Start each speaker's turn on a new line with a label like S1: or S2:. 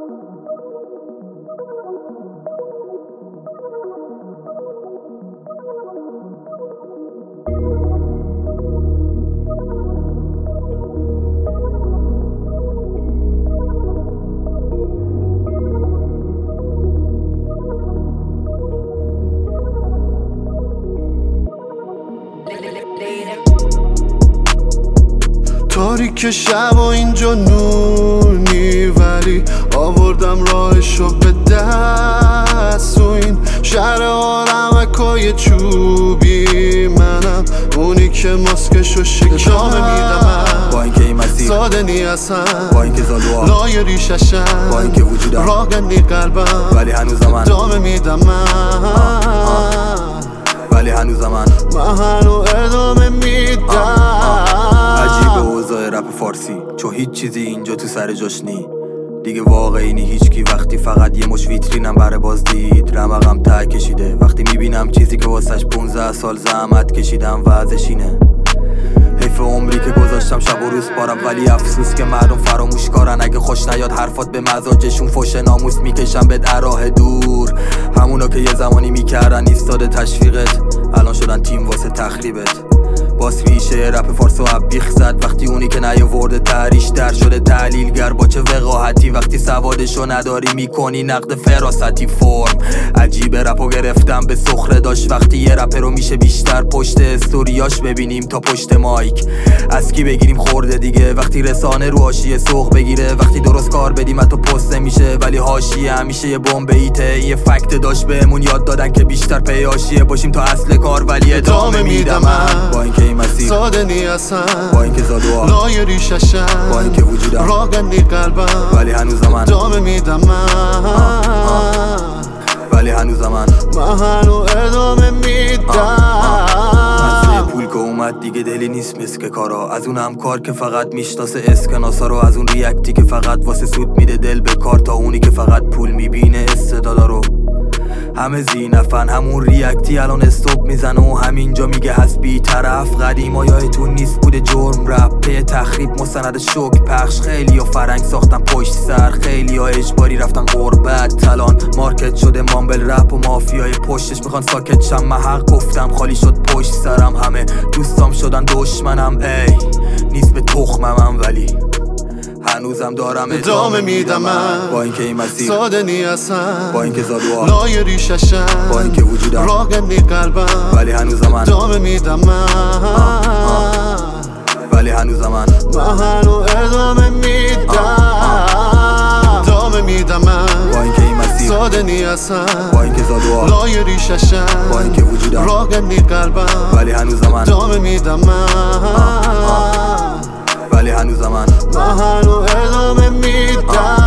S1: تاریک شب و اینجا نور نی، ولی آوردم راهشو به دست. و این شهر آرمکای چوبی، منم اونی که ماسکشو شکام میدم.
S2: با اینکه این مسیر
S1: ساده نی اصلا،
S2: با اینکه زالوها
S1: لای ریششم،
S2: با اینکه وجودم
S1: راگنی قلبم،
S2: ولی هنوزم من
S1: ادامه میدم.
S2: ولی هنوزم من
S1: هنو ادامه میدم.
S2: عجیبه اوضاع رپ فارسی، چون هیچ چیزی اینجا تو سر جاش نی. دیگه واقعی نی هیچکی وقتی فقط یه مش ویترینم بره بازدید. رمقم ته کشیده وقتی میبینم چیزی که واسش 15 سال زحمت کشیدم وضعش اینه. حیف عمری که گذاشتم شب و روز بارم، ولی افسوس که مردم فراموش کارن. اگه خوش نیاد حرفات به مزاجشون، فوش ناموس میکشن به راه دور. همونا که یه زمانی میکردن ایستاده تشویقت، الان شدن تیم واسه تخریبت. باز ریشه رپ فارسو بیخ زد وقتی اونی که نیاورده تریش در شده تحلیلگر. با چه وقاحتی وقتی سوادشو نداری میکنی نقد فراستی فرم. عجیبه رپو گرفتم به سخره داشت، وقتی یه رپر رو میشه بیشتر پشت استوریاش ببینیم تا پشت مایک. از کی بگیریم خورده دیگه وقتی رسانه رو حاشیه سوق بگیره. وقتی درست کار بدیم حتی پست نمیشه، ولی حاشیه همیشه یه بمب ایته. یه فکت داشت بهمون یاد دادن که بیشتر پی حاشیه باشیم تا اصل کار، ولی ادامه میدم. با اینکه این مسیر
S1: ساده نی اصلا،
S2: با اینکه زالوها
S1: لای ریششم،
S2: با اینکه وجودم
S1: راگنی قلبم،
S2: ولی هنوزم من
S1: ادامه میدم.
S2: ولی هنوزم من
S1: هنو ادامه میدم.
S2: پول که اومد دیگه دلی نیست مسک کارا، از اون هم کار که فقط میشناسه اسکناسا رو، از اون ریاکتی که فقط واسه سود میده دل به کار، تا اونی که فقط پول میبینه استعدادا رو. همه زینفن همون ریاکتی الان استوب میزنه و همینجا میگه هست بی طرف. قدیما یادتون نیست بوده جرم رپ پی تخریب مستند شوک پخش. خیلی ها فرنگ ساختن پشت سر، خیلی ها اجباری رفتن غربت. تلان مارکت شده مامبل رپ و مافیای پشتش میخوان ساکت شم. من حق گفتم خالی شد پشت سرم، همه دوستام شدن دشمنم. ای نیست به تخمم ولی هنوزم دارم
S1: ادامه میدم.
S2: با اینکه این مسیر
S1: ساده نی اصلا،
S2: با اینکه زالوها
S1: لای ریششم،
S2: با اینکه وجودم
S1: راگنی قلبم،
S2: ولی هنوزم من
S1: ادامه میدم.
S2: ولی هنوزم من
S1: هنو ادامه میدم. ادامه میدم.
S2: با اینکه این مسیر
S1: ساده نی اصلا،
S2: با اینکه زالوها
S1: لای ریششم،
S2: با اینکه وجودم
S1: راگنی قلبم،
S2: ولی هنوزم من
S1: ادامه میدم.
S2: ولی هنوزم من
S1: هنو ادامه میدم.